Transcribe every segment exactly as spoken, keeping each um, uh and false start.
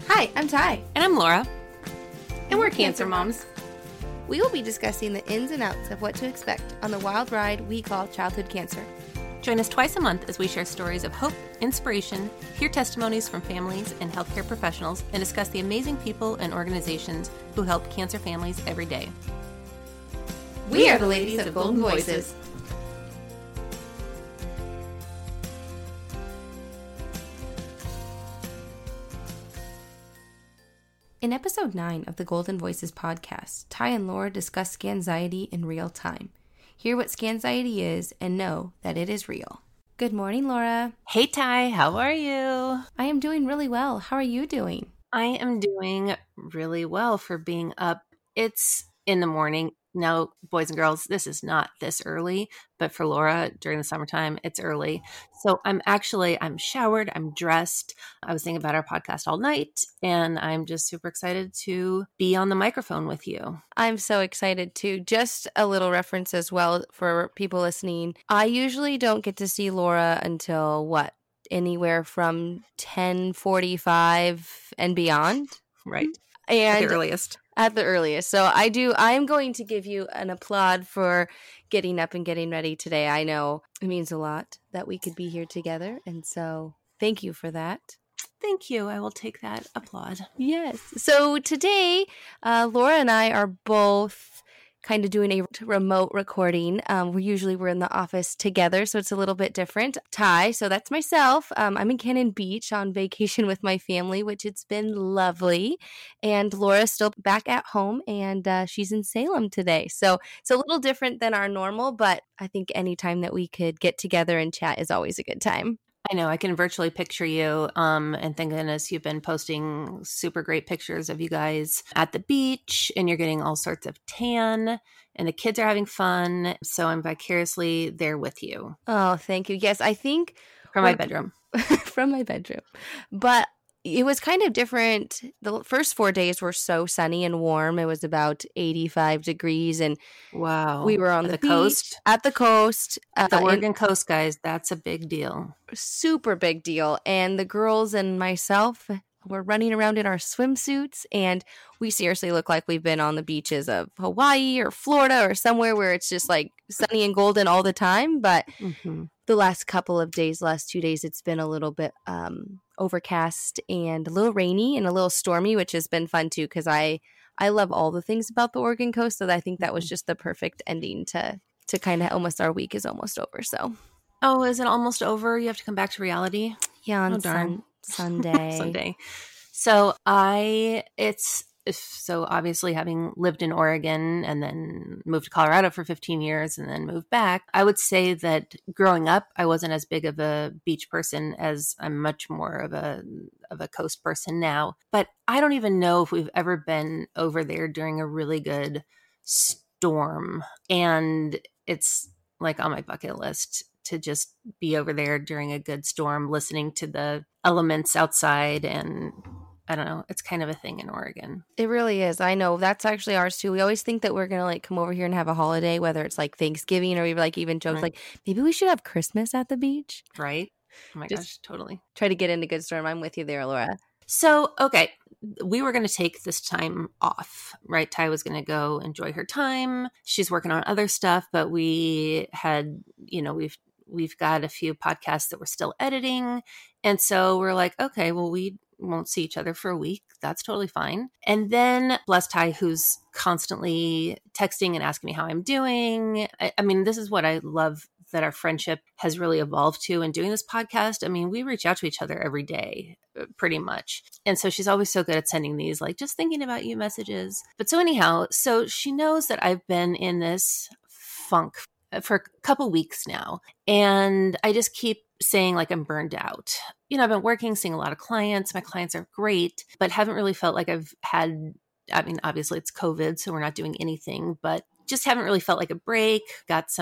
Hi, I'm Ty. And I'm Laura. And we're Cancer Moms. We will be discussing the ins and outs of what to expect on the wild ride we call childhood cancer. Join us twice a month as we share stories of hope, inspiration, hear testimonies from families and healthcare professionals, and discuss the amazing people and organizations who help cancer families every day. We are the ladies of Golden Voices. In episode nine of the Golden Voices podcast, Ty and Laura discuss Scanxiety in real time. Hear what Scanxiety is and know that it is real. Good morning, Laura. Hey, Ty. How are you? I am doing really well. How are you doing? I am doing really well for being up. It's in the morning. Now, boys and girls, this is not this early, but for Laura during the summertime, it's early. So I'm actually, I'm showered, I'm dressed. I was thinking about our podcast all night, and I'm just super excited to be on the microphone with you. I'm so excited too. Just a little reference as well for people listening. I usually don't get to see Laura until what? Anywhere from ten forty-five and beyond. Right. And at the earliest. At the earliest. So I do, I am going to give you an applaud for getting up and getting ready today. I know it means a lot that we could be here together. And so thank you for that. Thank you. I will take that applaud. Yes. So today, uh, Laura and I are both kind of doing a remote recording. Um, we usually we're in the office together, so it's a little bit different. Ty, so that's myself. Um, I'm in Cannon Beach on vacation with my family, which it's been lovely. And Laura's still back at home, and uh, she's in Salem today. So it's a little different than our normal, but I think any time that we could get together and chat is always a good time. I know. I can virtually picture you. Um, and thank goodness you've been posting super great pictures of you guys at the beach, and you're getting all sorts of tan, and the kids are having fun. So I'm vicariously there with you. Oh, thank you. Yes, I think from my bedroom. from my bedroom. But it was kind of different. The first four days were so sunny and warm. It was about eighty-five degrees, and wow, we were on at the, the coast. At the coast, uh, the Oregon coast, guys. That's a big deal. Super big deal. And the girls and myself were running around in our swimsuits, and we seriously look like we've been on the beaches of Hawaii or Florida or somewhere where it's just like sunny and golden all the time. But mm-hmm. the last couple of days, last two days, it's been a little bit um, overcast and a little rainy and a little stormy, which has been fun too, because I, I love all the things about the Oregon coast. So I think that was just the perfect ending to, to kind of almost our week is almost over. So. Oh, is it almost over? You have to come back to reality? Yeah, on oh, darn. Sun- Sunday. Sunday. So I, it's, so obviously having lived in Oregon and then moved to Colorado for fifteen years and then moved back, I would say that growing up, I wasn't as big of a beach person as I'm much more of a, of a coast person now. But I don't even know if we've ever been over there during a really good storm. And it's like on my bucket list to just be over there during a good storm, listening to the elements outside. And I don't know, it's kind of a thing in Oregon. It really is. I know. That's actually ours too. We always think that we're going to like come over here and have a holiday, whether it's like Thanksgiving or we like even jokes right. like maybe we should have Christmas at the beach. Right. Oh my just gosh, totally. Try to get into good storm. I'm with you there, Laura. So, okay, we were going to take this time off, right? Ty was going to go enjoy her time. She's working on other stuff, but we had, you know, we've We've got a few podcasts that we're still editing. And so we're like, okay, well, we won't see each other for a week. That's totally fine. And then bless Ty, who's constantly texting and asking me how I'm doing. I, I mean, this is what I love that our friendship has really evolved to in doing this podcast. I mean, we reach out to each other every day, pretty much. And so she's always so good at sending these, like, just thinking about you messages. But so anyhow, so she knows that I've been in this funk for a couple weeks now. And I just keep saying like I'm burned out. You know, I've been working, seeing a lot of clients. My clients are great, but haven't really felt like I've had, I mean, obviously it's COVID, so we're not doing anything, but just haven't really felt like a break. Got some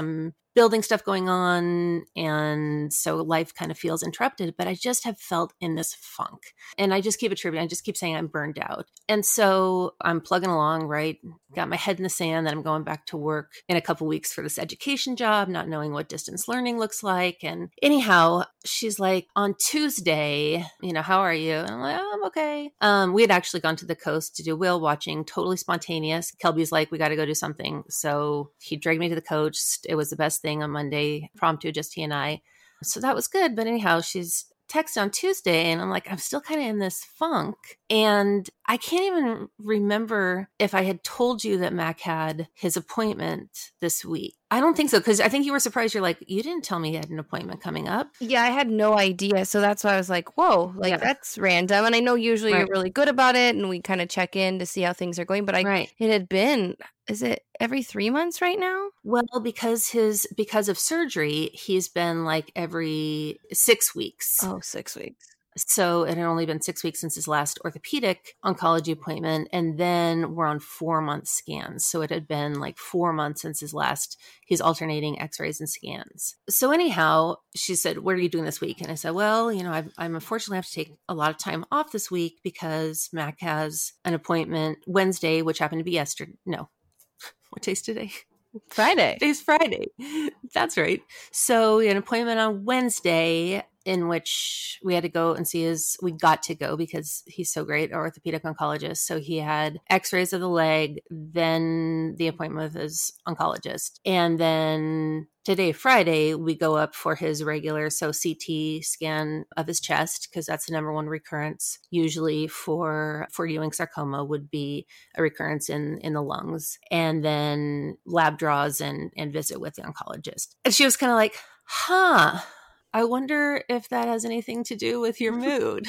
building stuff going on. And so life kind of feels interrupted, but I just have felt in this funk. And I just keep attributing, I just keep saying I'm burned out. And so I'm plugging along, right? Got my head in the sand that I'm going back to work in a couple weeks for this education job, not knowing what distance learning looks like. And anyhow, she's like, on Tuesday, you know, how are you? And I'm like, oh, I'm okay. Um, we had actually gone to the coast to do whale watching, totally spontaneous. Kelby's like, we got to go do something. So he dragged me to the coast. It was the best thing on Monday, impromptu, just he and I. So that was good. But anyhow, she's text on Tuesday and I'm like, I'm still kind of in this funk. And I can't even remember if I had told you that Mac had his appointment this week. I don't think so, because I think you were surprised. You're like, you didn't tell me he had an appointment coming up. Yeah, I had no idea. So that's why I was like, whoa, like yeah. that's random. And I know usually right. you're really good about it and we kind of check in to see how things are going. But I right. it had been, is it every three months right now? Well, because his because of surgery, he's been like every six weeks. Oh, six weeks. So it had only been six weeks since his last orthopedic oncology appointment. And then we're on four month scans. So it had been like four months since his last, he's alternating x-rays and scans. So anyhow, she said, what are you doing this week? And I said, well, you know, I've, I'm unfortunately have to take a lot of time off this week because Mac has an appointment Wednesday, which happened to be yesterday. No, what day's today? Friday. Today's Friday. That's right. So we had an appointment on Wednesday in which we had to go and see his, we got to go because he's so great, our orthopedic oncologist. So he had x-rays of the leg, then the appointment with his oncologist. And then today, Friday, we go up for his regular, so C T scan of his chest, because that's the number one recurrence usually for, for Ewing sarcoma would be a recurrence in, in the lungs, and then lab draws and, and visit with the oncologist. And she was kind of like, huh, I wonder if that has anything to do with your mood.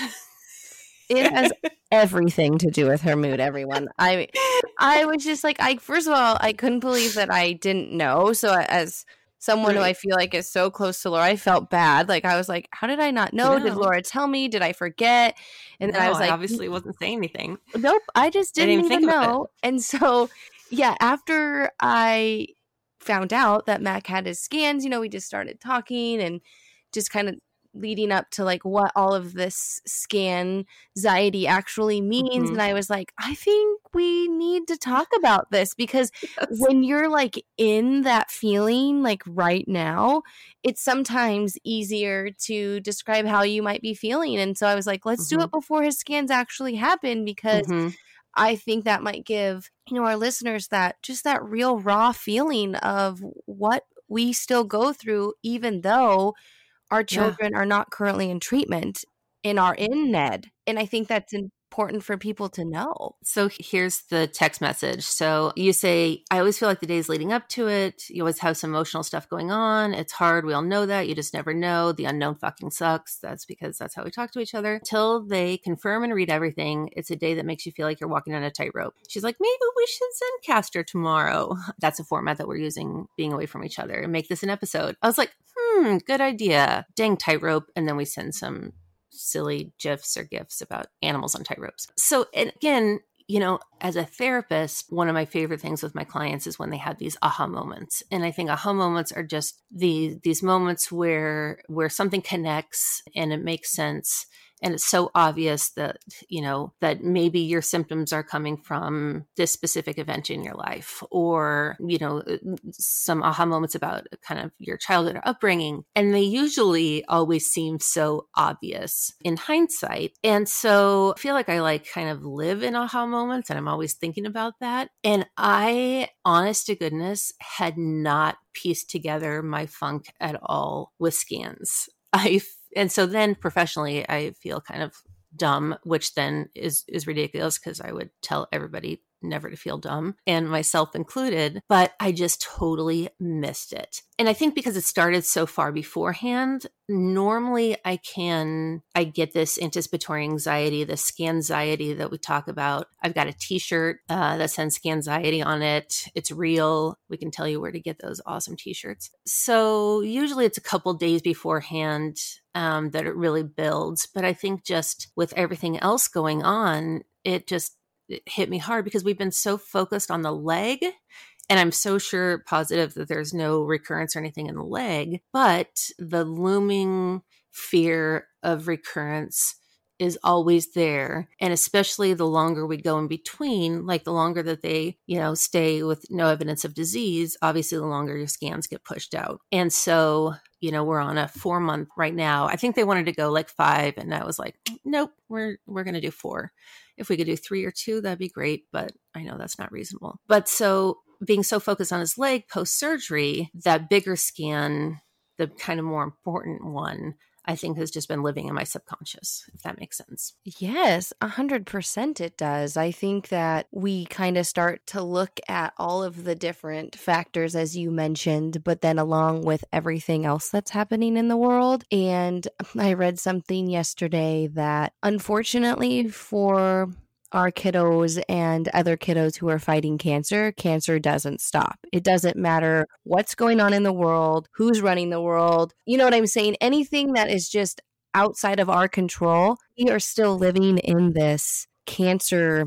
It has everything to do with her mood, everyone. I I was just like, I first of all, I couldn't believe that I didn't know. So as someone right. who I feel like is so close to Laura, I felt bad. Like I was like, how did I not know? No. Did Laura tell me? Did I forget? And no, then I was like, I obviously wasn't saying anything. Nope, I just didn't, didn't even know. And so, yeah, after I found out that Mac had his scans, you know, we just started talking and just kind of leading up to like what all of this scan anxiety actually means. Mm-hmm. And I was like, I think we need to talk about this because yes. when you're like in that feeling, like right now, it's sometimes easier to describe how you might be feeling. And so I was like, let's mm-hmm. do it before his scans actually happen because mm-hmm. I think that might give, you know, our listeners that just that real raw feeling of what we still go through, even though our children yeah. are not currently in treatment and are in N E D. And I think that's important for people to know. So here's the text message. So you say, I always feel like the days leading up to it, you always have some emotional stuff going on. It's hard. We all know that. You just never know. The unknown fucking sucks. That's because that's how we talk to each other. Till they confirm and read everything, it's a day that makes you feel like you're walking on a tightrope. She's like, maybe we should Zencaster tomorrow. That's a format that we're using being away from each other and make this an episode. I was like, hmm, good idea. Dang tightrope. And then we send some silly GIFs or GIFs about animals on tightropes. So, and again, you know, as a therapist, one of my favorite things with my clients is when they have these aha moments. And I think aha moments are just the these moments where where something connects and it makes sense. And it's so obvious that, you know, that maybe your symptoms are coming from this specific event in your life or, you know, some aha moments about kind of your childhood or upbringing. And they usually always seem so obvious in hindsight. And so I feel like I like kind of live in aha moments and I'm always thinking about that. And I, honest to goodness, had not pieced together my funk at all with scans. I And so then professionally, I feel kind of dumb, which then is, is ridiculous because I would tell everybody never to feel dumb and myself included, but I just totally missed it. And I think because it started so far beforehand, normally I can, I get this anticipatory anxiety, the scanxiety that we talk about. I've got a t-shirt uh, that says scanxiety on it. It's real. We can tell you where to get those awesome t-shirts. So usually it's a couple days beforehand um, that it really builds. But I think just with everything else going on, it just it hit me hard because we've been so focused on the leg And I'm so sure positive that there's no recurrence or anything in the leg, but the looming fear of recurrence is always there. And especially the longer we go in between, like the longer that they, you know, stay with no evidence of disease, obviously the longer your scans get pushed out. And so, you know, we're on a four month right now. I think they wanted to go like five. And I was like, nope, we're, we're going to do four. If we could do three or two, that'd be great. But I know that's not reasonable. But so being so focused on his leg post-surgery, that bigger scan, the kind of more important one, I think has just been living in my subconscious, if that makes sense. Yes, a hundred percent it does. I think that we kind of start to look at all of the different factors, as you mentioned, but then along with everything else that's happening in the world. And I read something yesterday that unfortunately for our kiddos and other kiddos who are fighting cancer, cancer doesn't stop. It doesn't matter what's going on in the world, who's running the world. You know what I'm saying? Anything that is just outside of our control, we are still living in this cancer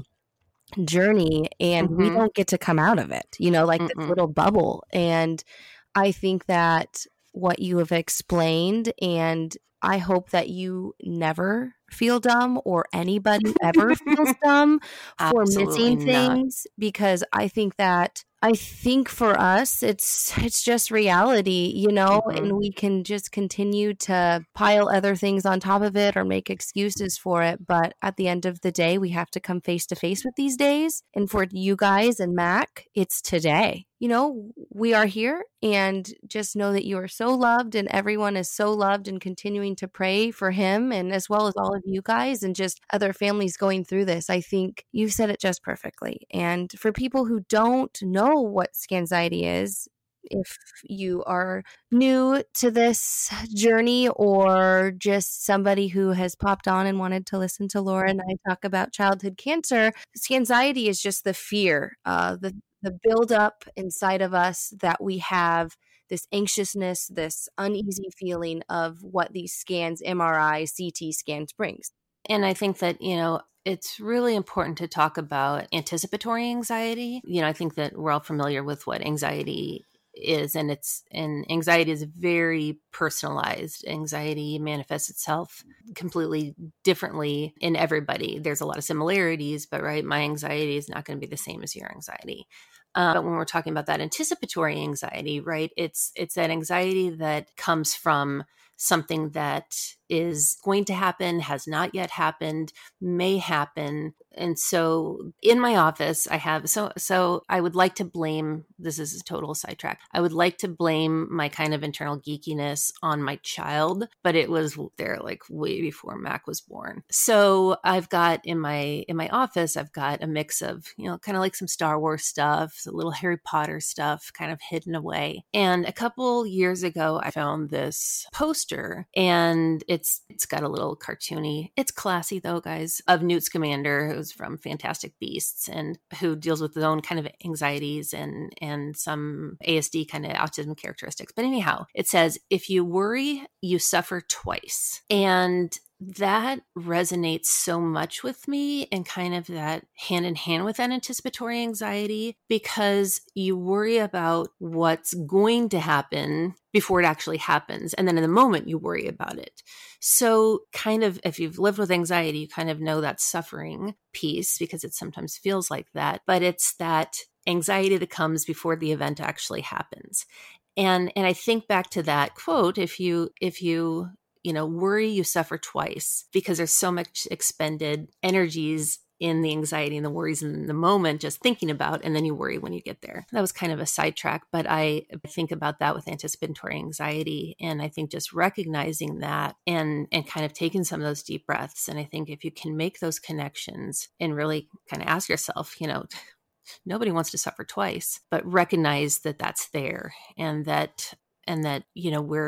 journey and mm-hmm. we don't get to come out of it, you know, like Mm-mm. this little bubble. And I think that what you have explained, and I hope that you never feel dumb or anybody ever feels dumb for Absolutely missing things, not. Because I think that I think for us, it's it's just reality, you know, mm-hmm. and we can just continue to pile other things on top of it or make excuses for it. But at the end of the day, we have to come face to face with these days. And for you guys and Mac, it's today. You know, we are here, and just know that you are so loved and everyone is so loved, and continuing to pray for him and as well as all of you guys and just other families going through this. I think you said it just perfectly. And for people who don't know what Scanxiety is, if you are new to this journey or just somebody who has popped on and wanted to listen to Laura and I talk about childhood cancer, Scanxiety is just the fear, uh, the the buildup inside of us that we have this anxiousness, this uneasy feeling of what these scans, M R I, C T scans brings. And I think that, you know, it's really important to talk about anticipatory anxiety. You know, I think that we're all familiar with what anxiety is, and it's and anxiety is very personalized. Anxiety manifests itself completely differently in everybody. There's a lot of similarities, but right, my anxiety is not going to be the same as your anxiety. Um, but when we're talking about that anticipatory anxiety, right, it's it's that anxiety that comes from something that is going to happen, has not yet happened, may happen. And so in my office, I have, so, so I would like to blame, this is a total sidetrack. I would like to blame my kind of internal geekiness on my child, but it was there like way before Mac was born. So I've got in my, in my office, I've got a mix of, you know, kind of like some Star Wars stuff, a little Harry Potter stuff kind of hidden away. And a couple years ago, I found this poster, and It's it's got a little cartoony. It's classy though, guys, of Newt Scamander, who's from Fantastic Beasts and who deals with his own kind of anxieties and and some A S D kind of autism characteristics. But anyhow, it says, if you worry, you suffer twice. And that resonates so much with me, and kind of that hand in hand with that anticipatory anxiety, because you worry about what's going to happen before it actually happens. And then in the moment you worry about it. So kind of, if you've lived with anxiety, you kind of know that suffering piece, because it sometimes feels like that, but it's that anxiety that comes before the event actually happens. And, and I think back to that quote, if you, if you, you know, worry, you suffer twice, because there's so much expended energies in the anxiety and the worries in the moment, just thinking about, and then you worry when you get there. That was kind of a sidetrack, but I think about that with anticipatory anxiety. And I think just recognizing that and, and kind of taking some of those deep breaths. And I think if you can make those connections and really kind of ask yourself, you know, nobody wants to suffer twice, but recognize that that's there, and that and that, you know, we're,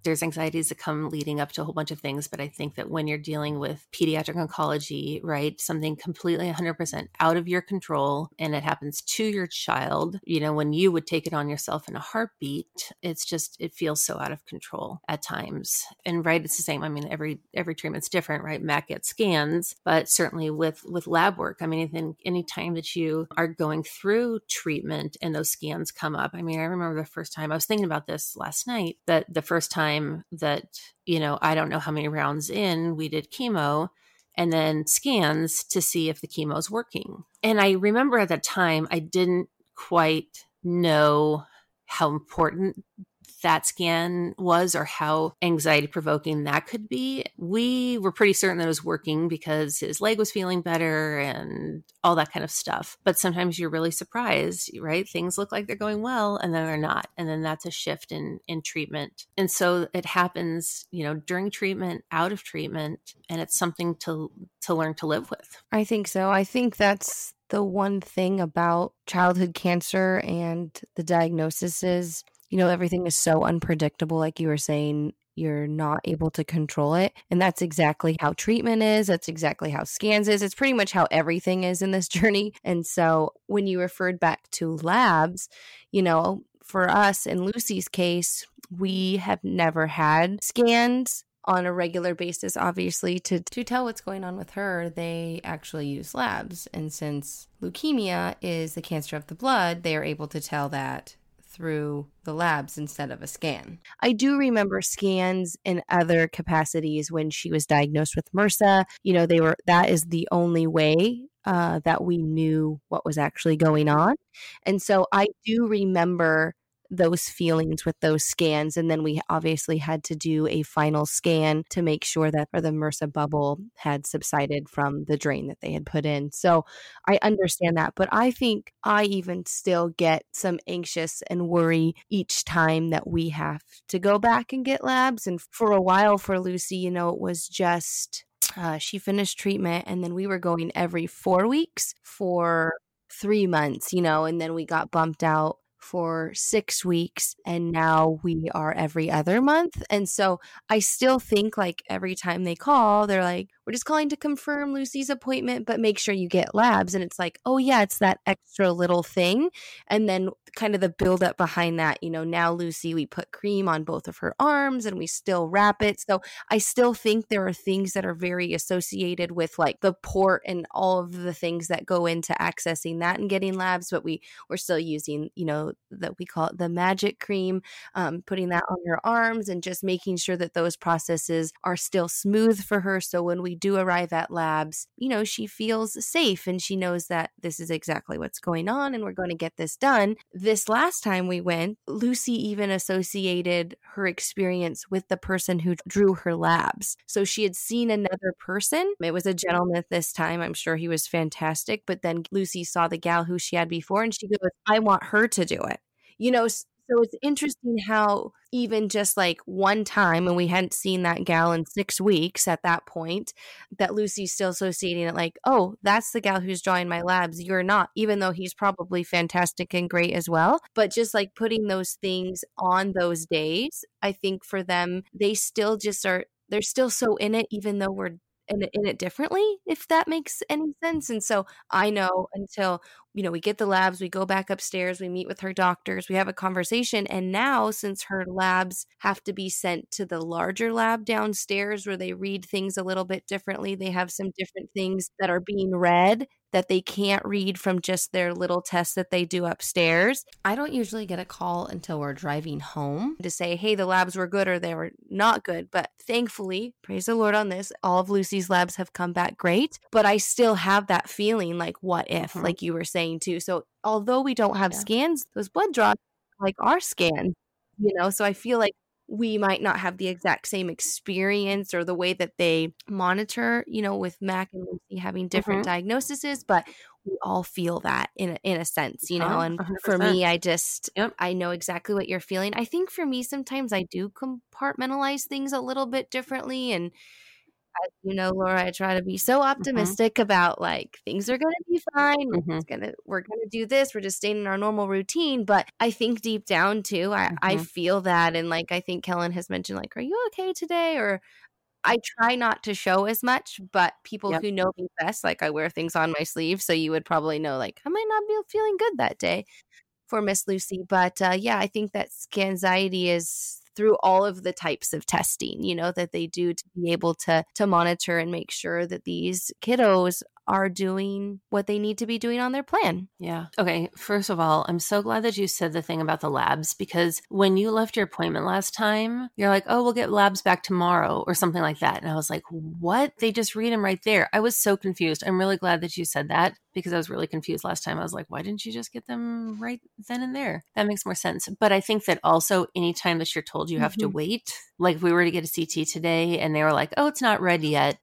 there's anxieties that come leading up to a whole bunch of things. But I think that when you're dealing with pediatric oncology, right, something completely one hundred percent out of your control, and it happens to your child, you know, when you would take it on yourself in a heartbeat, it's just, it feels so out of control at times. And right, it's the same. I mean, every, every treatment's different, right? Mac gets scans, but certainly with, with lab work, I mean, anything, any time that you are going through treatment and those scans come up. I mean, I remember the first time I was thinking about this last night, that the first time that, you know, I don't know how many rounds in, we did chemo and then scans to see if the chemo is working. And I remember at that time, I didn't quite know how important that scan was or how anxiety provoking that could be. We were pretty certain that it was working because his leg was feeling better and all that kind of stuff. But sometimes you're really surprised, right? Things look like they're going well and then they're not. And then that's a shift in, in treatment. And so it happens, you know, during treatment, out of treatment, and it's something to, to learn to live with. I think so. I think that's the one thing about childhood cancer and the diagnosis is, you know, everything is so unpredictable. Like you were saying, you're not able to control it. And that's exactly how treatment is. That's exactly how scans is. It's pretty much how everything is in this journey. And so when you referred back to labs, you know, for us in Lucy's case, we have never had scans on a regular basis, obviously, to, to tell what's going on with her. They actually use labs. And since leukemia is the cancer of the blood, they are able to tell that through the labs instead of a scan. I do remember scans in other capacities when she was diagnosed with MRSA. You know, they were, that is the only way uh, that we knew what was actually going on. And so I do remember those feelings with those scans. And then we obviously had to do a final scan to make sure that or the MRSA bubble had subsided from the drain that they had put in. So I understand that. But I think I even still get some anxious and worry each time that we have to go back and get labs. And for a while for Lucy, you know, it was just uh, she finished treatment and then we were going every four weeks for three months, you know, and then we got bumped out for six weeks and now we are every other month. And so I still think like every time they call, they're like, we're just calling to confirm Lucy's appointment, but make sure you get labs. And it's like, oh yeah, it's that extra little thing. And then kind of the buildup behind that, you know, now Lucy, we put cream on both of her arms and we still wrap it. So I still think there are things that are very associated with like the port and all of the things that go into accessing that and getting labs, but we we're still using, you know, that we call it the magic cream, um, putting that on her arms and just making sure that those processes are still smooth for her. So when we do arrive at labs, you know, she feels safe and she knows that this is exactly what's going on and we're going to get this done. This last time we went, Lucy even associated her experience with the person who drew her labs. So she had seen another person. It was a gentleman this time. I'm sure he was fantastic. But then Lucy saw the gal who she had before and she goes, I want her to do it. You know, so it's interesting how even just like one time, and we hadn't seen that gal in six weeks at that point, that Lucy's still associating it like, oh, that's the gal who's drawing my labs. You're not, even though he's probably fantastic and great as well. But just like putting those things on those days, I think for them, they still just are, they're still so in it, even though we're in it, in it differently, if that makes any sense. And so I know until, you know, we get the labs, we go back upstairs, we meet with her doctors, we have a conversation. And now since her labs have to be sent to the larger lab downstairs where they read things a little bit differently, they have some different things that are being read that they can't read from just their little tests that they do upstairs. I don't usually get a call until we're driving home to say, hey, the labs were good or they were not good. But thankfully, praise the Lord on this, all of Lucy's labs have come back great. But I still have that feeling like, what if, mm-hmm. like you were saying too. So although we don't have yeah. scans, those blood draws like are scans, you know, so I feel like we might not have the exact same experience or the way that they monitor, you know, with Mac and Lucy having different mm-hmm. diagnoses, but we all feel that in a, in a sense, you know, oh, and one hundred percent. For me, I just, yep. I know exactly what you're feeling. I think for me, sometimes I do compartmentalize things a little bit differently. And As you know, Laura, I try to be so Mhm. optimistic about like things are gonna be fine. It's Mhm. gonna we're gonna do this. We're just staying in our normal routine. But I think deep down too, I, I Mhm. feel that, and like I think Kellen has mentioned, like, are you okay today? Or I try not to show as much, but people Yep. who know me best, like I wear things on my sleeve, so you would probably know, like, I might not be feeling good that day for Miss Lucy. But uh, yeah, I think that anxiety is through all of the types of testing, you know, that they do to be able to to monitor and make sure that these kiddos are doing what they need to be doing on their plan. Yeah. Okay. First of all, I'm so glad that you said the thing about the labs, because when you left your appointment last time, you're like, oh, we'll get labs back tomorrow or something like that. And I was like, what? They just read them right there. I was so confused. I'm really glad that you said that, because I was really confused last time. I was like, why didn't you just get them right then and there? That makes more sense. But I think that also anytime that you're told you have to Mhm. wait, like if we were to get a C T today and they were like, oh, it's not ready yet,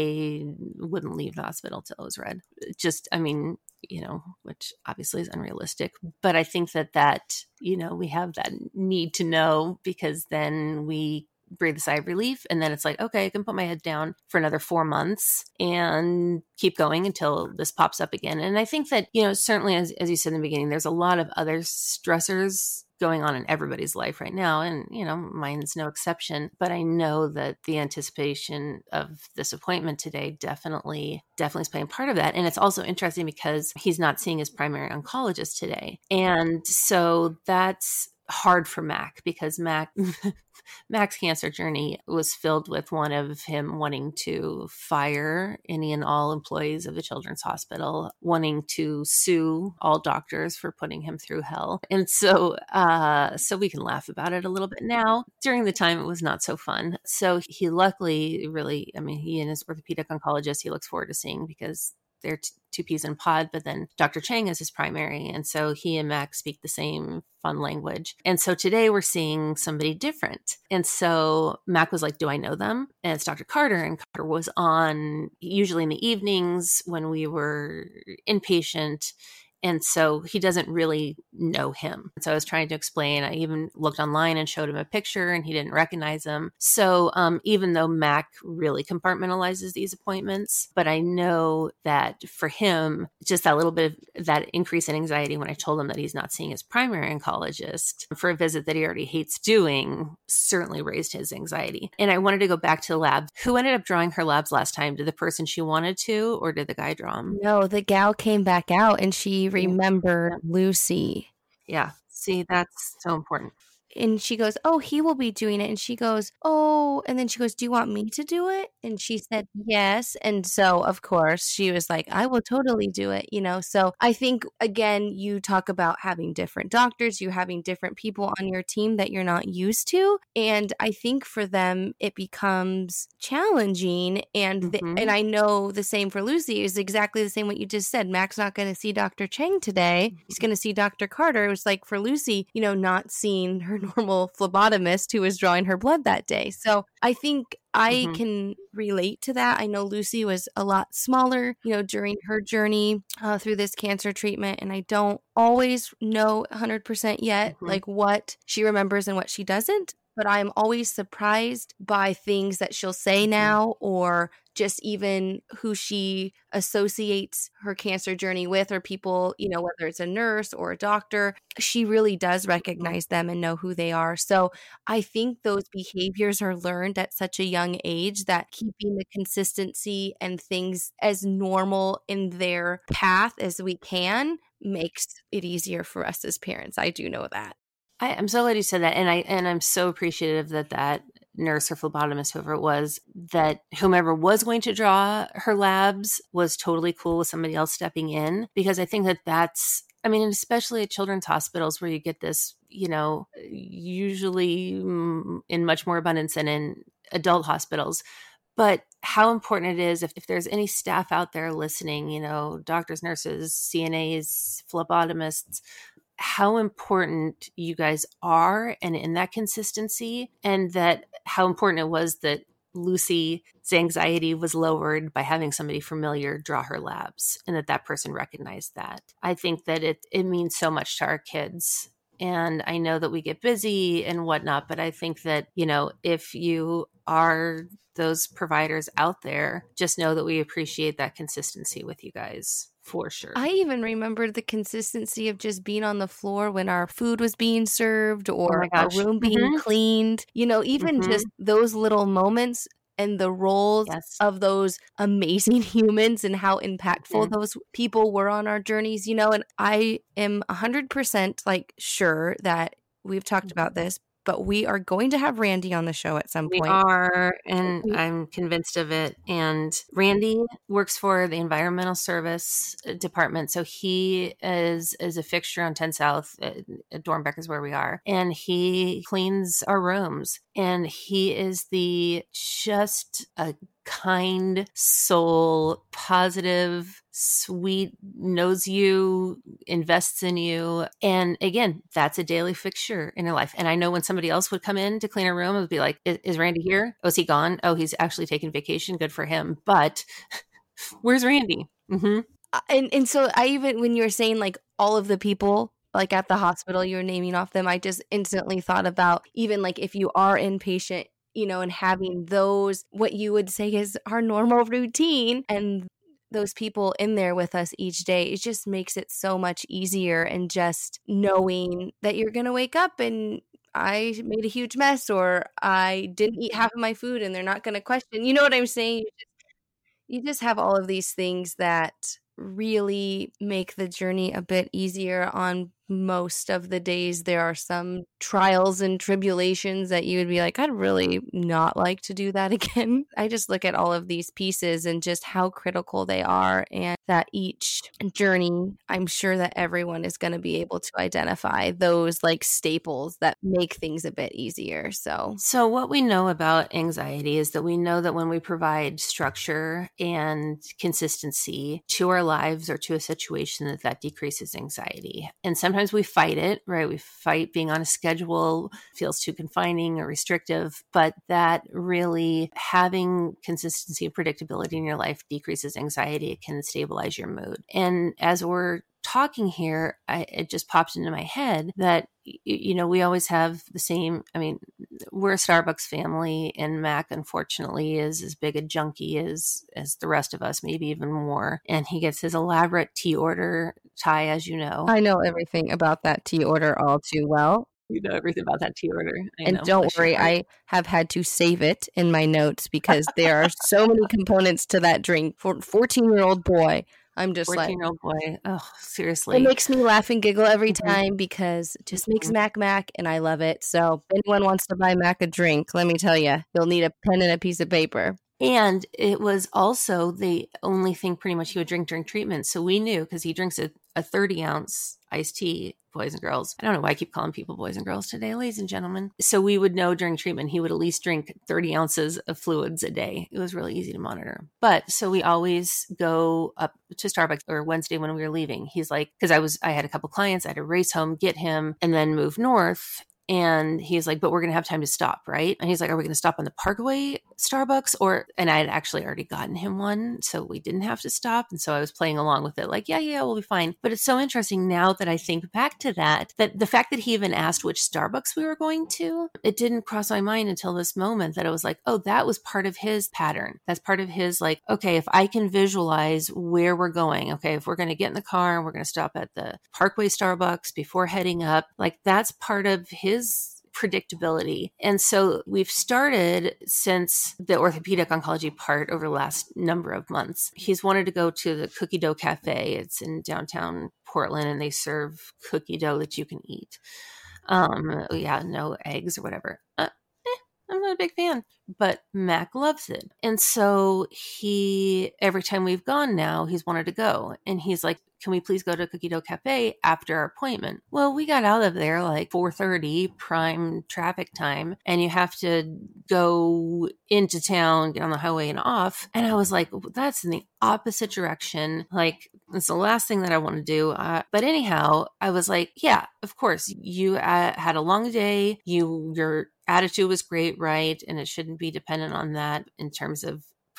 I wouldn't leave the hospital till it was read. Just, I mean, you know, which obviously is unrealistic. But I think that that, you know, we have that need to know, because then we breathe a sigh of relief, and then it's like, okay, I can put my head down for another four months and keep going until this pops up again. And I think that, you know, certainly as, as you said in the beginning, there's a lot of other stressors going on in everybody's life right now. And, you know, mine's no exception. But I know that the anticipation of this appointment today definitely, definitely is playing part of that. And it's also interesting because he's not seeing his primary oncologist today. And so that's hard for Mac, because Mac Mac's cancer journey was filled with one of him wanting to fire any and all employees of the Children's Hospital, wanting to sue all doctors for putting him through hell. And so, uh, so we can laugh about it a little bit now. During the time, it was not so fun. So he luckily really, I mean, he and his orthopedic oncologist, he looks forward to seeing, because they're t- two peas in a pod, but then Doctor Chang is his primary. And so he and Mac speak the same fun language. And so today we're seeing somebody different. And so Mac was like, do I know them? And it's Doctor Carter. And Carter was on usually in the evenings when we were inpatient. And so he doesn't really know him. So I was trying to explain. I even looked online and showed him a picture, and he didn't recognize him. So um, even though Mac really compartmentalizes these appointments, but I know that for him, just that little bit of that increase in anxiety when I told him that he's not seeing his primary oncologist for a visit that he already hates doing certainly raised his anxiety. And I wanted to go back to the lab. Who ended up drawing her labs last time? Did the person she wanted to, or did the guy draw them? No, the gal came back out and she remembered Yeah. Lucy. Yeah. See, that's so important. And she goes, oh, he will be doing it. And she goes, oh, and then she goes, do you want me to do it? And she said, yes. And so, of course, she was like, I will totally do it, you know? So I think, again, you talk about having different doctors, you having different people on your team that you're not used to. And I think for them, it becomes challenging. And, the, Mhm. and I know the same for Lucy is exactly the same what you just said. Mac's not going to see Doctor Chang today. He's going to see Doctor Carter. It was like for Lucy, you know, not seeing her normal phlebotomist who was drawing her blood that day. So I think I Mhm. can relate to that. I know Lucy was a lot smaller, you know, during her journey uh, through this cancer treatment. And I don't always know one hundred percent yet, Mhm. like what she remembers and what she doesn't. But I'm always surprised by things that she'll say Mhm. now, or just even who she associates her cancer journey with, or people, you know, whether it's a nurse or a doctor, she really does recognize them and know who they are. So I think those behaviors are learned at such a young age that keeping the consistency and things as normal in their path as we can makes it easier for us as parents. I do know that. I, I'm so glad you said that, and I and I'm so appreciative that that nurse or phlebotomist, whoever it was, that whomever was going to draw her labs was totally cool with somebody else stepping in, because I think that that's, I mean, and especially at children's hospitals where you get this, you know, usually mm, in much more abundance than in adult hospitals. But how important it is if, if there's any staff out there listening, you know, doctors, nurses, C N As, phlebotomists, how important you guys are and in that consistency, and that how important it was that Lucy's anxiety was lowered by having somebody familiar draw her labs, and that that person recognized that. I think that it, it means so much to our kids. And I know that we get busy and whatnot, but I think that, you know, if you are those providers out there, just know that we appreciate that consistency with you guys. For sure. I even remembered the consistency of just being on the floor when our food was being served or oh our room being mm-hmm. cleaned. You know, even mm-hmm. just those little moments and the roles yes. of those amazing humans and how impactful mm-hmm. those people were on our journeys, you know, and I am one hundred percent like sure that we've talked mm-hmm. about this, but we are going to have Randy on the show at some we point. We are, and we- I'm convinced of it. And Randy works for the Environmental Service Department. So he is, is a fixture on ten South at, at Dornbeck is where we are. And he cleans our rooms. And he is the just a kind soul, positive, sweet, knows you, invests in you. And again, that's a daily fixture in your life. And I know when somebody else would come in to clean a room, it would be like, is, is Randy here? Oh, is he gone? Oh, he's actually taking vacation. Good for him. But where's Randy? Mm-hmm. And, and so I even, when you were saying like all of the people like at the hospital, you're naming off them, I just instantly thought about even like if you are inpatient, you know, and having those, what you would say is our normal routine, and those people in there with us each day, it just makes it so much easier. And just knowing that you're going to wake up and I made a huge mess, or I didn't eat half of my food, and they're not going to question, you know what I'm saying? You just, you just have all of these things that really make the journey a bit easier. On most of the days, there are some trials and tribulations that you would be like, I'd really not like to do that again. I just look at all of these pieces and just how critical they are, and that each journey, I'm sure that everyone is going to be able to identify those like staples that make things a bit easier. So, so what we know about anxiety is that we know that when we provide structure and consistency to our lives or to a situation, that that decreases anxiety. And sometimes we fight it, right? We fight being on a schedule, feels too confining or restrictive, but that really having consistency and predictability in your life decreases anxiety. It can stabilize your mood. And as we're talking here, I, it just popped into my head that, you know, we always have the same, I mean, we're a Starbucks family, and Mac, unfortunately, is as big a junkie as, as the rest of us, maybe even more. And he gets his elaborate tea order, Ty, as you know. I know everything about that tea order all too well. You know everything about that tea order. I and know, don't worry, I have had to save it in my notes because there are so many components to that drink. For fourteen-year-old boy, I'm just like, fourteen-year-old boy. Oh, seriously. It makes me laugh and giggle every time mm-hmm. because it just makes mm-hmm. Mac Mac, and I love it. So if anyone wants to buy Mac a drink, let me tell you, you'll need a pen and a piece of paper. And it was also the only thing pretty much he would drink during treatment. So we knew, because he drinks a, a thirty-ounce iced tea, boys and girls. I don't know why I keep calling people boys and girls today, ladies and gentlemen. So we would know during treatment he would at least drink thirty ounces of fluids a day. It was really easy to monitor. But so we always go up to Starbucks, or Wednesday when we were leaving. He's like, because I was, I had a couple clients, I had to race home, get him, and then move north. And he's like, but we're going to have time to stop, right? And he's like, are we going to stop on the Parkway Starbucks? Or, and I had actually already gotten him one, so we didn't have to stop. And so I was playing along with it, like, yeah, yeah, we'll be fine. But it's so interesting now that I think back to that, that the fact that he even asked which Starbucks we were going to, it didn't cross my mind until this moment that I was like, oh, that was part of his pattern. That's part of his, like, okay, if I can visualize where we're going, okay, if we're going to get in the car and we're going to stop at the Parkway Starbucks before heading up, like that's part of his predictability. And so we've started, since the orthopedic oncology part over the last number of months, he's wanted to go to the Cookie Dough Cafe. It's in downtown Portland, and they serve cookie dough that you can eat. Um, yeah, no eggs or whatever. Uh, eh, I'm not a big fan, but Mac loves it. And so he, every time we've gone now, he's wanted to go. And he's like, can we please go to Cookie Dough Cafe after our appointment? Well, we got out of there like four thirty, prime traffic time, and you have to go into town, get on the highway and off. And I was like, that's in the opposite direction. Like, it's the last thing that I want to do. Uh, but anyhow, I was like, yeah, of course. You uh, had a long day. You, your attitude was great, right? And it shouldn't be dependent on that in terms of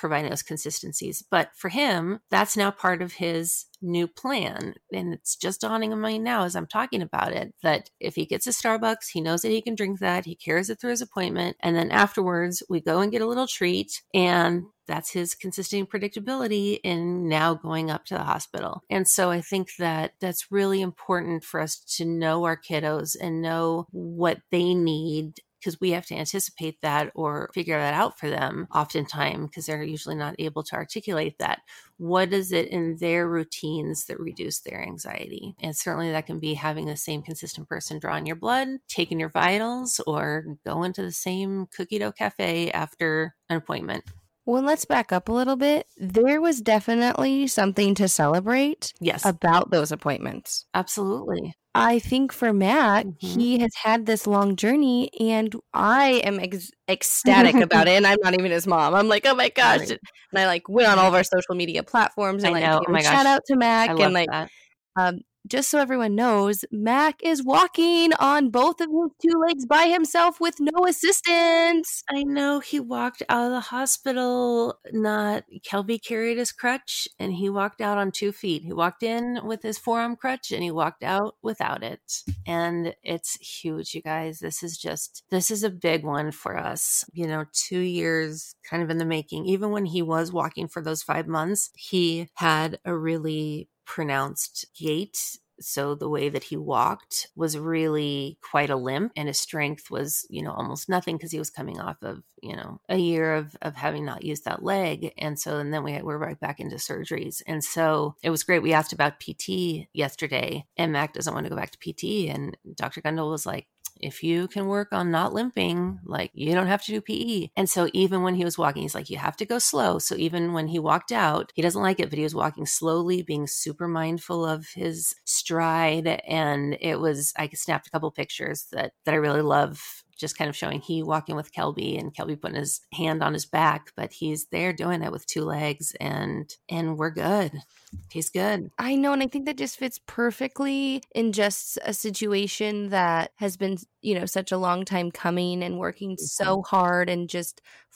providing those consistencies. But for him, that's now part of his new plan. And it's just dawning on me now as I'm talking about it, that if he gets a Starbucks, he knows that he can drink that. He carries it through his appointment. And then afterwards, we go and get a little treat. And that's his consistent predictability in now going up to the hospital. And so I think that that's really important for us to know our kiddos and know what they need, because we have to anticipate that or figure that out for them oftentimes, because they're usually not able to articulate that. What is it in their routines that reduce their anxiety? And certainly that can be having the same consistent person drawing your blood, taking your vitals, or going to the same cookie dough cafe after an appointment. Well, let's back up a little bit. There was definitely something to celebrate yes. about those appointments. Absolutely. I think for Matt, mm-hmm. he has had this long journey, and I am ex- ecstatic about it. And I'm not even his mom. I'm like, oh my gosh. Right. And I like went on all of our social media platforms and I like know. Oh my shout gosh. out to Mac. I and love like that. um just so everyone knows, Mac is walking on both of his two legs by himself with no assistance. I know. He walked out of the hospital, not, Kelby carried his crutch, and he walked out on two feet. He walked in with his forearm crutch, and he walked out without it. And it's huge, you guys. This is just, this is a big one for us. You know, two years kind of in the making. Even when he was walking for those five months, he had a really pronounced gait. So the way that he walked was really quite a limp, and his strength was, you know, almost nothing, because he was coming off of, you know, a year of, of having not used that leg. And so, and then we had, we're right back into surgeries. And so it was great. We asked about P T yesterday, and Mac doesn't want to go back to P T. And Doctor Gundel was like, if you can work on not limping, like, you don't have to do P E. And so even when he was walking, he's like, you have to go slow. So even when he walked out, he doesn't like it, but he was walking slowly, being super mindful of his stride. And it was, I snapped a couple pictures that, that I really love, just kind of showing he walking with Kelby and Kelby putting his hand on his back, but he's there doing it with two legs, and, and we're good. He's good. I know. And I think that just fits perfectly in just a situation that has been, you know, such a long time coming, and working mm-hmm. so hard and just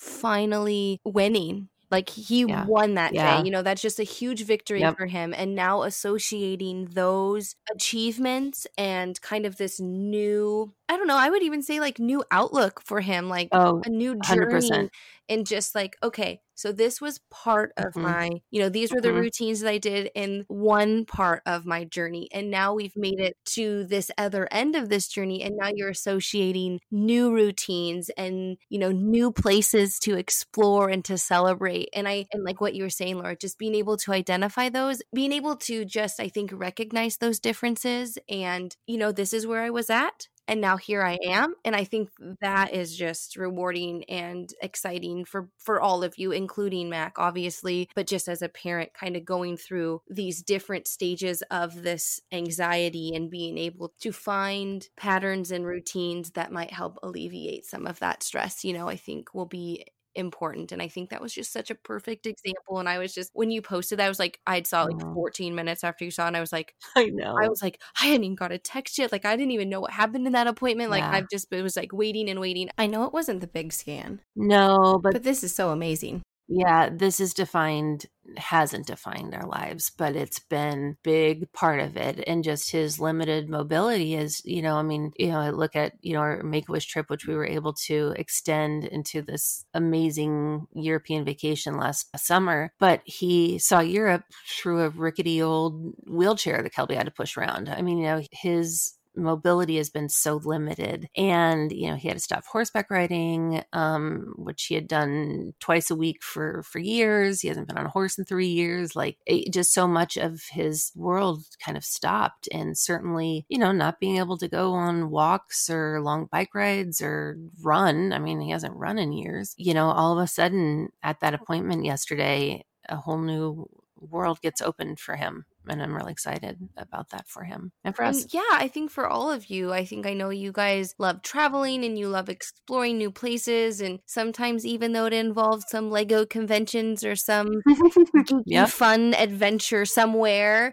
finally winning. Like, he yeah. won that yeah. day. You know, that's just a huge victory yep. for him. And now associating those achievements and kind of this new, I don't know, I would even say like new outlook for him, like oh, a new journey. one hundred percent. And just like, okay, so this was part of mm-hmm. my, you know, these were the mm-hmm. routines that I did in one part of my journey. And now we've made it to this other end of this journey. And now you're associating new routines and, you know, new places to explore and to celebrate. And I, and like what you were saying, Laura, just being able to identify those, being able to just, I think, recognize those differences. And, you know, this is where I was at. And now here I am. And I think that is just rewarding and exciting for, for all of you, including Mac, obviously, but just as a parent kind of going through these different stages of this anxiety and being able to find patterns and routines that might help alleviate some of that stress, you know, I think will be important. And I think that was just such a perfect example. And I was just, when you posted that, I was like, I saw like oh. fourteen minutes after you saw it, and I was like, I know. I was like, I hadn't even got a text yet. Like, I didn't even know what happened in that appointment. Like, yeah. I've just, it was like waiting and waiting. I know it wasn't the big scan. No, but, but this is so amazing. Yeah, this is defined, hasn't defined our lives, but it's been big part of it. And just his limited mobility is, you know, I mean, you know, I look at, you know, our Make-A-Wish trip, which we were able to extend into this amazing European vacation last summer, but he saw Europe through a rickety old wheelchair that Kelby had to push around. I mean, you know, his mobility has been so limited, and you know he had to stop horseback riding, um which he had done twice a week for for years. He hasn't been on a horse in three years. Like, it, just so much of his world kind of stopped. And certainly, you know not being able to go on walks or long bike rides or run, I mean, he hasn't run in years. You know all of a sudden at that appointment yesterday, a whole new world gets opened for him. And I'm really excited about that for him and for us. And yeah, I think for all of you, I think I know you guys love traveling and you love exploring new places. And sometimes, even though it involves some Lego conventions or some geeky, yep. fun adventure somewhere,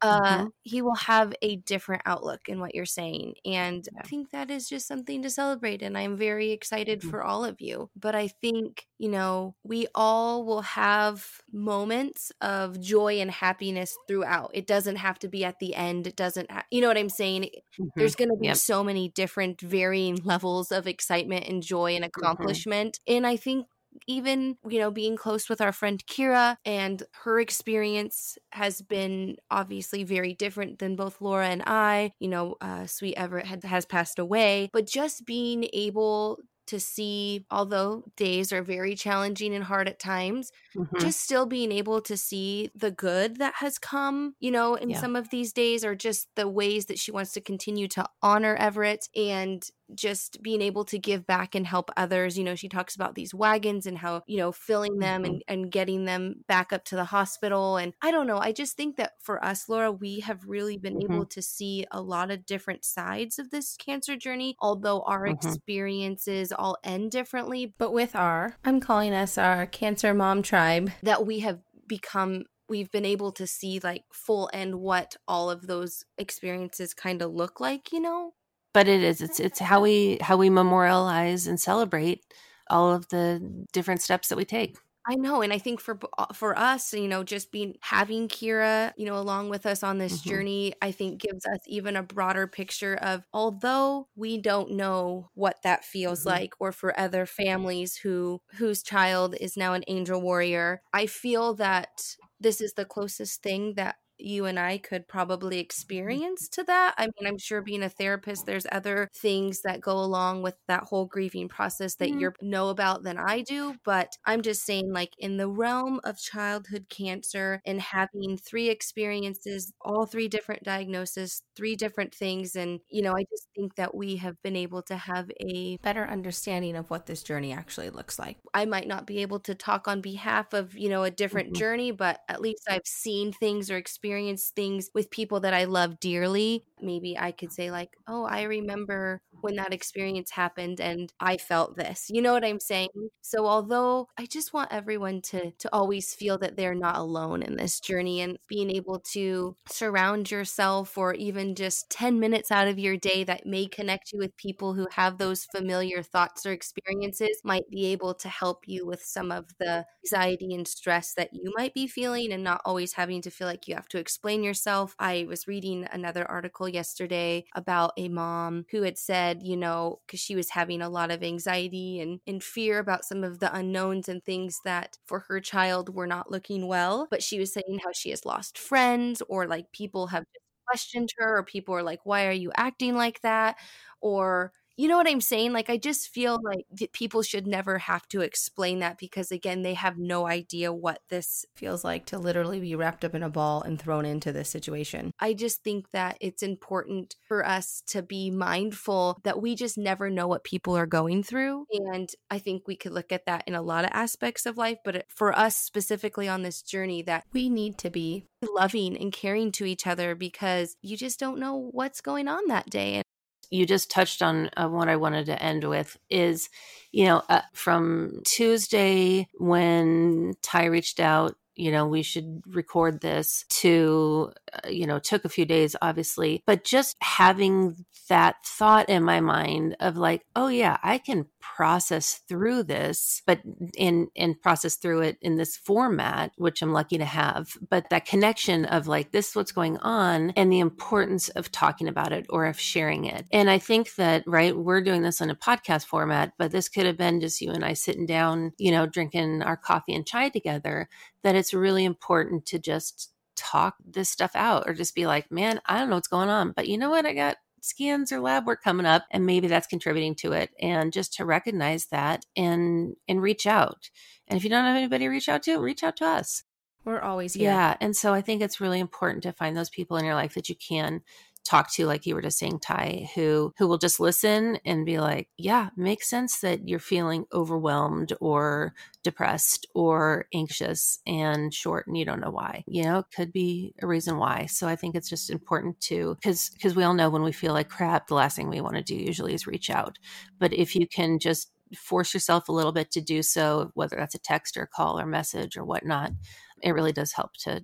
uh, Mm-hmm. he will have a different outlook in what you're saying. And Yeah. I think that is just something to celebrate. And I'm very excited Mm-hmm. for all of you. But I think, you know, we all will have moments of joy and happiness throughout. It doesn't have to be at the end. It doesn't, ha- you know what I'm saying? Mm-hmm. There's going to be Yep. so many different varying levels of excitement and joy and Mm-hmm. accomplishment. And I think even, you know, being close with our friend Kira, and her experience has been obviously very different than both Laura and I. You know, uh, Sweet Everett had, has passed away, but just being able to see, although days are very challenging and hard at times, Mm-hmm. just still being able to see the good that has come, you know, in Yeah. some of these days, or just the ways that she wants to continue to honor Everett, and just being able to give back and help others. You know, she talks about these wagons and how, you know, filling them Mm-hmm. and, and getting them back up to the hospital. And I don't know, I just think that for us, Laura, we have really been Mm-hmm. able to see a lot of different sides of this cancer journey, although our Mm-hmm. experiences all end differently. But with our, I'm calling us our Cancer Mom Tribe, that we have become, we've been able to see like full end what all of those experiences kind of look like, you know? But it is, it's, it's how we, how we memorialize and celebrate all of the different steps that we take. I know. And I think for for us, you know, just being having Kira, you know, along with us on this Mm-hmm. journey, I think gives us even a broader picture of, although we don't know what that feels Mm-hmm. like, or for other families who whose child is now an angel warrior, I feel that this is the closest thing that you and I could probably experience to that. I mean, I'm sure being a therapist, there's other things that go along with that whole grieving process that Mm-hmm. you know about than I do. But I'm just saying, like, in the realm of childhood cancer and having three experiences, all three different diagnoses, three different things. And, you know, I just think that we have been able to have a better understanding of what this journey actually looks like. I might not be able to talk on behalf of, you know, a different Mm-hmm. journey, but at least I've seen things or experienced things with people that I love dearly. Maybe I could say, like, oh, I remember when that experience happened and I felt this. You know what I'm saying? So although I just want everyone to to always feel that they're not alone in this journey, and being able to surround yourself, or even just ten minutes out of your day that may connect you with people who have those familiar thoughts or experiences, might be able to help you with some of the anxiety and stress that you might be feeling, and not always having to feel like you have to explain yourself. I was reading another article yesterday about a mom who had said, you know, because she was having a lot of anxiety and, and fear about some of the unknowns and things that for her child were not looking well. But she was saying how she has lost friends, or like people have just questioned her, or people are like, why are you acting like that? Or, you know what I'm saying? Like, I just feel like th- people should never have to explain that, because, again, they have no idea what this feels like to literally be wrapped up in a ball and thrown into this situation. I just think that it's important for us to be mindful that we just never know what people are going through. And I think we could look at that in a lot of aspects of life, but for us specifically on this journey, that we need to be loving and caring to each other, because you just don't know what's going on that day. And you just touched on uh, what I wanted to end with is, you know, uh, from Tuesday when Ty reached out, you know, we should record this, to, uh, you know, took a few days, obviously, but just having that thought in my mind of like, oh yeah, I can process through this, but in, and process through it in this format, which I'm lucky to have, but that connection of like, this is what's going on, and the importance of talking about it or of sharing it. And I think that, right, we're doing this in a podcast format, but this could have been just you and I sitting down, you know, drinking our coffee and chai together, that it's really important to just talk this stuff out, or just be like, man, I don't know what's going on, but you know what? I got scans or lab work coming up, and maybe that's contributing to it. And just to recognize that and, and reach out. And if you don't have anybody to reach out to, reach out to us. We're always here. Yeah. And so I think it's really important to find those people in your life that you can talk to, like you were just saying, Ty, who who will just listen and be like, yeah, makes sense that you're feeling overwhelmed or depressed or anxious and short, and you don't know why. You know, it could be a reason why. So I think it's just important to, because because we all know when we feel like crap, the last thing we want to do usually is reach out. But if you can just force yourself a little bit to do so, whether that's a text or a call or message or whatnot, it really does help to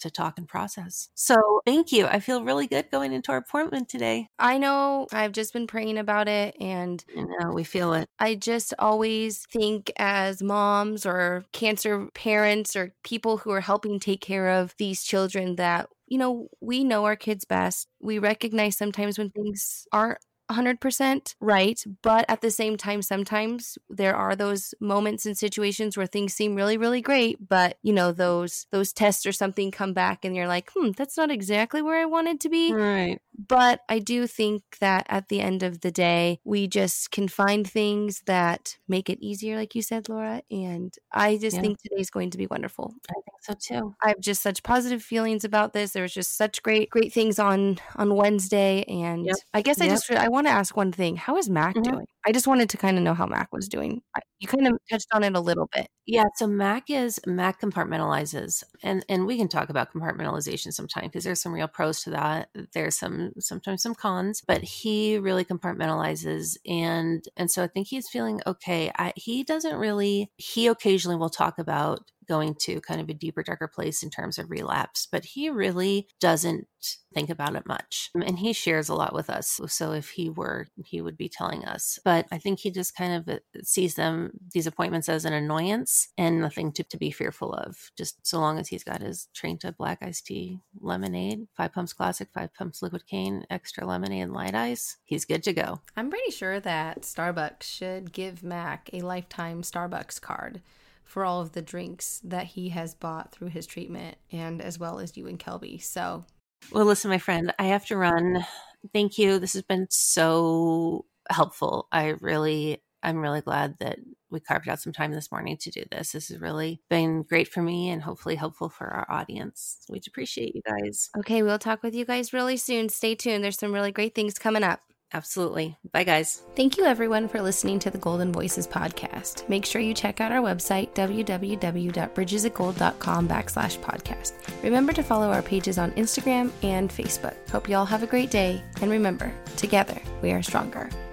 to talk and process. So thank you. I feel really good going into our appointment today. I know I've just been praying about it, and I know we feel it. I just always think as moms or cancer parents or people who are helping take care of these children that, you know, we know our kids best. We recognize sometimes when things aren't one hundred percent right, but at the same time, sometimes there are those moments and situations where things seem really, really great, but you know, those those tests or something come back and you're like, hmm, that's not exactly where I wanted to be. Right. But I do think that at the end of the day, we just can find things that make it easier, like you said, Laura. And I just Yeah. think today's going to be wonderful. I think so too. I have just such positive feelings about this. There was just such great, great things on on Wednesday, and Yep. I guess I Yep. just I want to ask one thing: how is Mac Mhm. doing? I just wanted to kind of know how Mac was doing. I, you kind of touched on it a little bit. Yeah, so Mac is Mac compartmentalizes, and and we can talk about compartmentalization sometime because there's some real pros to that. There's some sometimes some cons, but he really compartmentalizes, and and so I think he's feeling okay. I, he doesn't really. He occasionally will talk about going to kind of a deeper, darker place in terms of relapse, but he really doesn't think about it much. And he shares a lot with us. So if he were, he would be telling us. But I think he just kind of sees them, these appointments, as an annoyance and nothing to, to be fearful of. Just so long as he's got his Trenta black iced tea lemonade, five pumps classic, five pumps liquid cane, extra lemonade and light ice, he's good to go. I'm pretty sure that Starbucks should give Mac a lifetime Starbucks card for all of the drinks that he has bought through his treatment, and as well as you and Kelby. So, well, listen, my friend, I have to run. Thank you. This has been so helpful. I really, I'm really glad that we carved out some time this morning to do this. This has really been great for me and hopefully helpful for our audience. We'd appreciate you guys. Okay, we'll talk with you guys really soon. Stay tuned. There's some really great things coming up. Absolutely. Bye, guys. Thank you, everyone, for listening to the Golden Voices podcast. Make sure you check out our website, www.bridgesofgold.com backslash podcast. Remember to follow our pages on Instagram and Facebook. Hope you all have a great day. And remember, together, we are stronger.